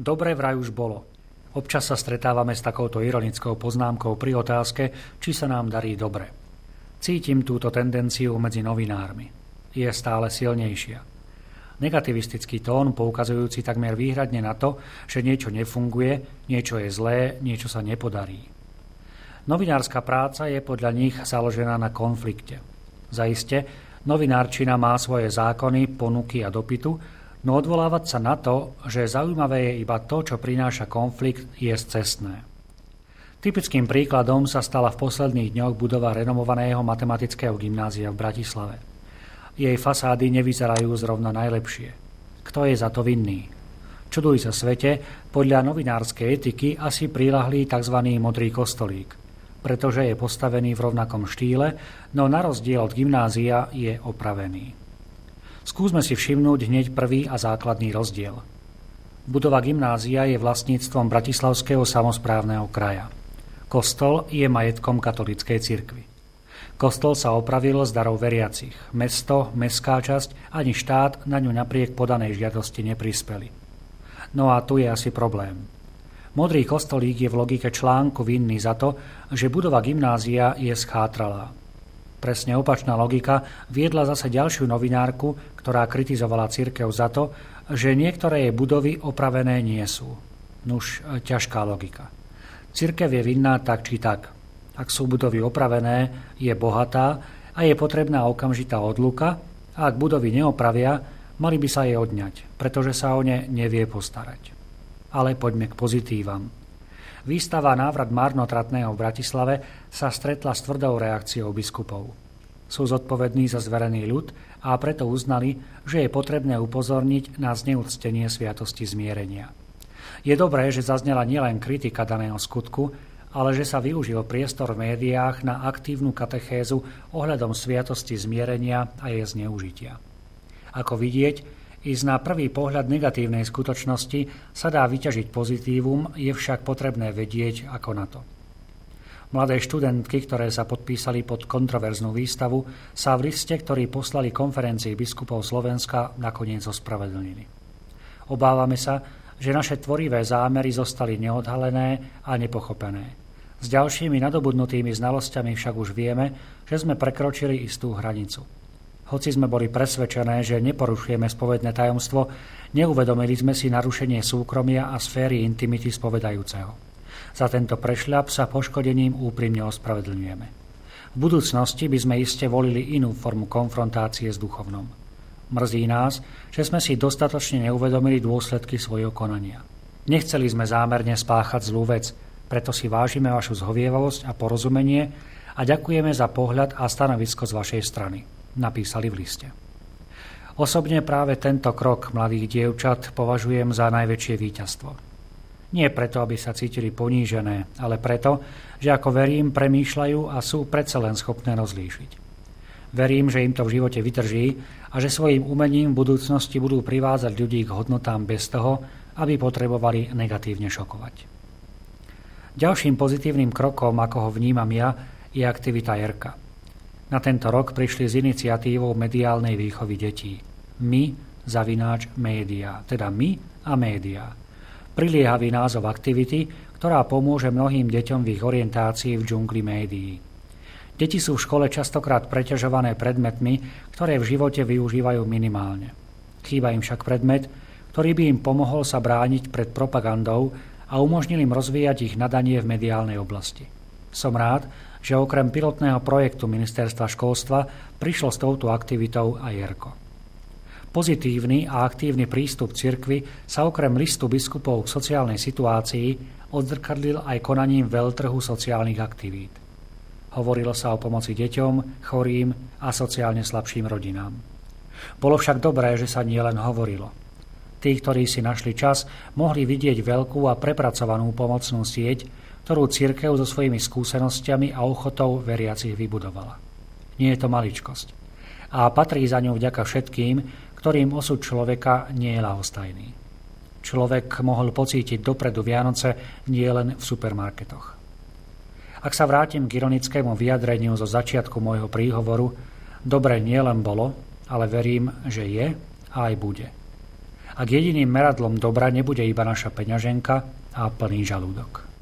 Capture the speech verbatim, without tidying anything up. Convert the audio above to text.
Dobre vraj už bolo. Občas sa stretávame s takouto ironickou poznámkou pri otázke, či sa nám darí dobre. Cítim túto tendenciu medzi novinármi. Je stále silnejšia. Negativistický tón, poukazujúci takmer výhradne na to, že niečo nefunguje, niečo je zlé, niečo sa nepodarí. Novinárska práca je podľa nich založená na konflikte. Zaiste, novinárčina má svoje zákony, ponuky a dopytu, no odvolávať sa na to, že zaujímavé je iba to, čo prináša konflikt, je scestné. Typickým príkladom sa stala v posledných dňoch budova renomovaného matematického gymnázia v Bratislave. Jej fasády nevyzerajú zrovna najlepšie. Kto je za to vinný? Čuduj sa svete, podľa novinárskej etiky asi priľahlý tzv. Modrý kostolík, pretože je postavený v rovnakom štýle, no na rozdiel od gymnázia je opravený. Skúsme si všimnúť hneď prvý a základný rozdiel. Budova gymnázia je vlastníctvom Bratislavského samosprávneho kraja. Kostol je majetkom katolíckej cirkvi. Kostol sa opravil z darov veriacich. Mesto, mestská časť ani štát na ňu napriek podanej žiadosti neprispeli. No a tu je asi problém. Modrý kostolík je v logike článku vinný za to, že budova gymnázia je schátralá. Presne opačná logika viedla zase ďalšiu novinárku, ktorá kritizovala cirkev za to, že niektoré jej budovy opravené nie sú. Nuž, ťažká logika. Cirkev je vinná tak či tak. Ak sú budovy opravené, je bohatá a je potrebná okamžitá odluka, a ak budovy neopravia, mali by sa jej odňať, pretože sa o ne nevie postarať. Ale poďme k pozitívam. Výstava Návrat marnotratného v Bratislave sa stretla s tvrdou reakciou biskupov. Sú zodpovední za zverený ľud a preto uznali, že je potrebné upozorniť na zneúctenie sviatosti zmierenia. Je dobré, že zaznela nielen kritika daného skutku, ale že sa využil priestor v médiách na aktívnu katechézu ohľadom sviatosti zmierenia a jej zneužitia. Ako vidieť, ísť na prvý pohľad negatívnej skutočnosti sa dá vyťažiť pozitívum, je však potrebné vedieť, ako na to. Mladé študentky, ktoré sa podpísali pod kontroverznú výstavu, sa v liste, ktorý poslali konferencii biskupov Slovenska, nakoniec ospravedlnili. Obávame sa, že naše tvorivé zámery zostali neodhalené a nepochopené. S ďalšími nadobudnutými znalosťami však už vieme, že sme prekročili istú hranicu. Hoci sme boli presvedčené, že neporušujeme spovedné tajomstvo, neuvedomili sme si narušenie súkromia a sféry intimity spovedajúceho. Za tento prešľap sa poškodením úprimne ospravedlňujeme. V budúcnosti by sme iste volili inú formu konfrontácie s duchovnom. Mrzí nás, že sme si dostatočne neuvedomili dôsledky svojho konania. Nechceli sme zámerne spáchať zlú vec, preto si vážime vašu zhovievavosť a porozumenie a ďakujeme za pohľad a stanovisko z vašej strany, napísali v liste. Osobne práve tento krok mladých dievčat považujem za najväčšie víťazstvo. Nie preto, aby sa cítili ponížené, ale preto, že ako verím, premýšľajú a sú predsa len schopné rozlíšiť. Verím, že im to v živote vydrží a že svojím umením v budúcnosti budú privádzať ľudí k hodnotám bez toho, aby potrebovali negatívne šokovať. Ďalším pozitívnym krokom, ako ho vnímam ja, je aktivita Jerka. Na tento rok prišli s iniciatívou mediálnej výchovy detí. My, zavináč, média, teda my a média. Priliehavý názov aktivity, ktorá pomôže mnohým deťom v ich orientácii v džungli médií. Deti sú v škole častokrát preťažované predmetmi, ktoré v živote využívajú minimálne. Chýba im však predmet, ktorý by im pomohol sa brániť pred propagandou a umožnil im rozvíjať ich nadanie v mediálnej oblasti. Som rád, že okrem pilotného projektu Ministerstva školstva prišlo s touto aktivitou aj Jerko. Pozitívny a aktívny prístup cirkvi sa okrem listu biskupov k sociálnej situácii odzrkadlil aj konaním veľtrhu sociálnych aktivít. Hovorilo sa o pomoci deťom, chorým a sociálne slabším rodinám. Bolo však dobré, že sa nielen hovorilo. Tí, ktorí si našli čas, mohli vidieť veľkú a prepracovanú pomocnú sieť, ktorú cirkev so svojimi skúsenosťami a ochotou veriacich vybudovala. Nie je to maličkosť. A patrí za ňou vďaka všetkým, ktorým osud človeka nie je ľahostajný. Človek mohol pocítiť dopredu Vianoce nie len v supermarketoch. Ak sa vrátim k ironickému vyjadreniu zo začiatku môjho príhovoru, dobre nie len bolo, ale verím, že je a aj bude. ak jediným meradlom dobra nebude iba naša peňaženka a plný žalúdok.